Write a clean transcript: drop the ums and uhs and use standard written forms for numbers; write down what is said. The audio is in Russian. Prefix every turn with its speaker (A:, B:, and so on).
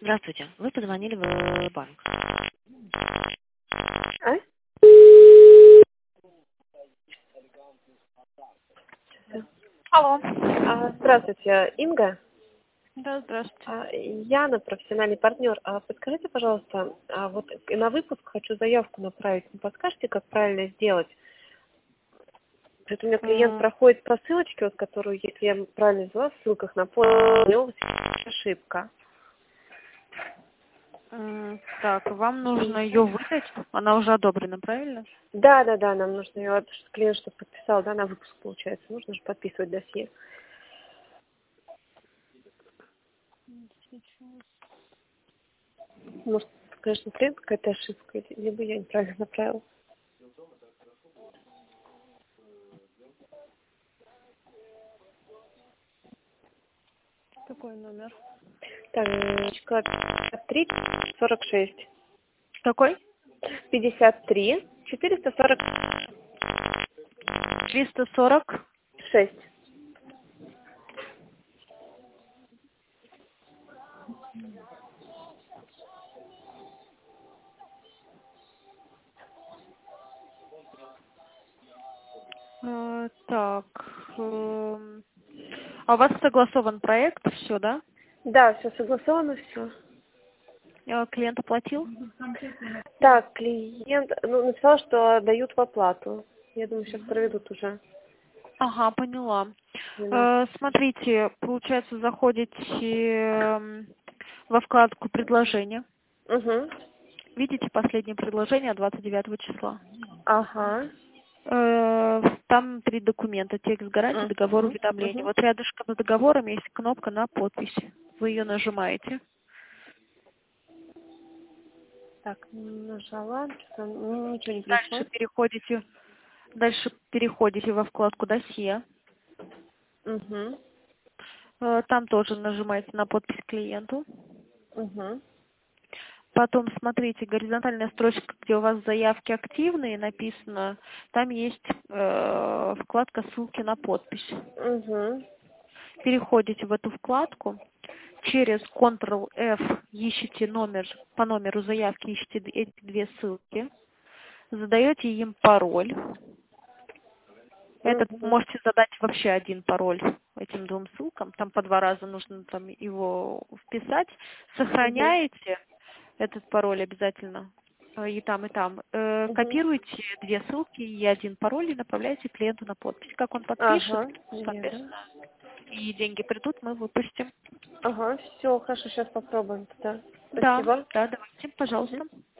A: Здравствуйте. Вы позвонили в банк.
B: А?
C: Алло.
B: Здравствуйте, Инга.
C: Да, здравствуйте.
B: Яна, профессиональный партнер. Подскажите, пожалуйста, вот на выпуск хочу заявку направить. Не подскажете, как правильно сделать? Это у меня клиент проходит по ссылочке, вот, которую, если я правильно взяла, в ссылках на почту, у него ошибка.
C: Так, вам нужно ее выдать? Она уже одобрена, правильно?
B: Да, нам нужно ее, клиент что подписал, да, на выпуск, получается. Нужно же подписывать досье. Может, конечно, клиент какая-то ошибка, либо я неправильно направила.
C: Какой номер?
B: Так, 3 46.
C: Какой?
B: 53 446.
C: 340. Так. А у вас согласован проект, все, да?
B: Да, все согласовано, все.
C: Клиент оплатил?
B: Так, клиент, написал, что дают в оплату. Я думаю, сейчас проведут уже.
C: Ага, поняла.
B: 12.
C: Смотрите, получается, заходите во вкладку «Предложения».
B: Угу.
C: Видите последнее предложение 29 числа?
B: Ага.
C: Там 3 документа: текст гарантии, договор,
B: Угу.
C: уведомление.
B: Угу.
C: Вот рядышком с договором есть кнопка на подпись. Вы ее нажимаете.
B: Так, нажала, что-то ничего не
C: Дальше
B: пришло.
C: переходите во вкладку «Досье».
B: Угу.
C: Там тоже нажимаете на подпись клиенту.
B: Угу.
C: Потом смотрите, горизонтальная строчка, где у вас заявки активные, написано, там есть вкладка «Ссылки на подпись».
B: Угу.
C: Переходите в эту вкладку, через Ctrl-F ищите номер, по номеру заявки ищите эти 2 ссылки, задаете им пароль. Этот
B: Угу.
C: можете задать вообще один пароль этим 2 ссылкам, там по 2 раза нужно там его вписать.
B: Угу.
C: Сохраняете этот пароль обязательно и там, и там.
B: Угу.
C: Копируете 2 ссылки и один пароль и направляете клиенту на подпись. Как он подпишет,
B: Ага, верно.
C: соответственно, и деньги придут, мы выпустим.
B: Ага, все, хорошо, сейчас попробуем тогда.
C: Да,
B: Спасибо.
C: да, давайте, пожалуйста.
B: Мгм.